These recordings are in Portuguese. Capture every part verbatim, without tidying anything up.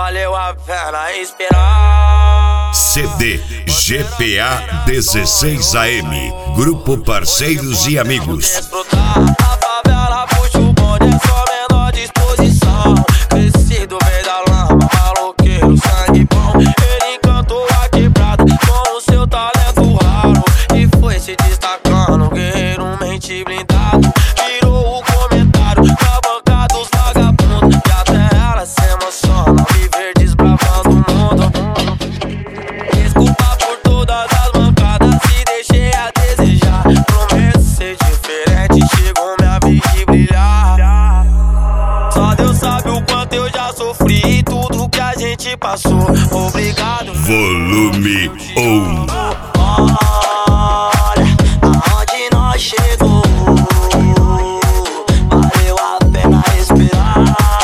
valeu a pena esperar. C D G P A dezesseis A M, Grupo Parceiros e Amigos. Desfrutar a favela, puxa o bonde, é só menor disposição. Crescido, veio da lama, maloqueiro, sangue bom. Ele encantou a quebrada com o seu talento raro e foi se destacando, guerreiro, mente blindado. Virou o comentário na banca dos vagabundos, e até ela se emociona me ver desbravando o mundo. Desculpa por todas as mancadas, se deixei a desejar. Prometo ser diferente, chegou minha vez de brilhar. Só Deus sabe o quanto eu já sofri e tudo que a gente passou. Obrigado. Volume um. Olha aonde nós chegou, valeu a pena esperar.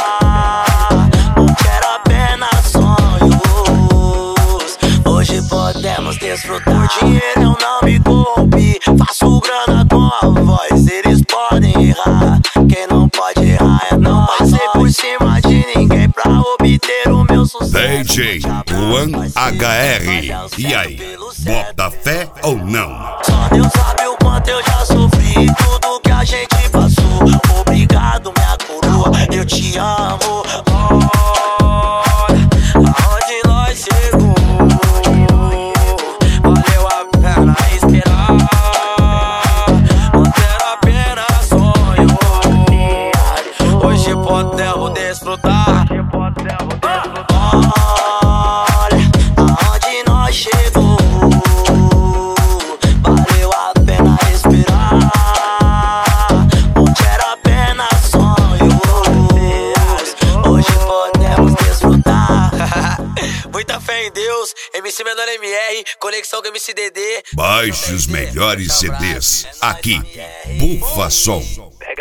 Não era apenas sonhos, hoje podemos desfrutar. Por dinheiro eu não me corrompi, faço grana com a voz. Eles podem errar, quem não pode errar é não. Passei por cima de ninguém pra obter o meu sucesso. D J Juan H R. E aí, bota fé ou não? Só Deus sabe o quanto eu já sofri, tudo que a gente passou. Obrigado, minha coroa, eu te amo. Olha aonde nós chegou, valeu a pena esperar. Não era apenas sonho, hoje podemos desfrutar. Olha aonde nós chegou, valeu a pena esperar. Não era apenas sonhos, hoje podemos desfrutar. Muita fé em Deus, M C Menor M R, conexão com M C D D. Baixe os melhores C Ds aqui, Bufa Som.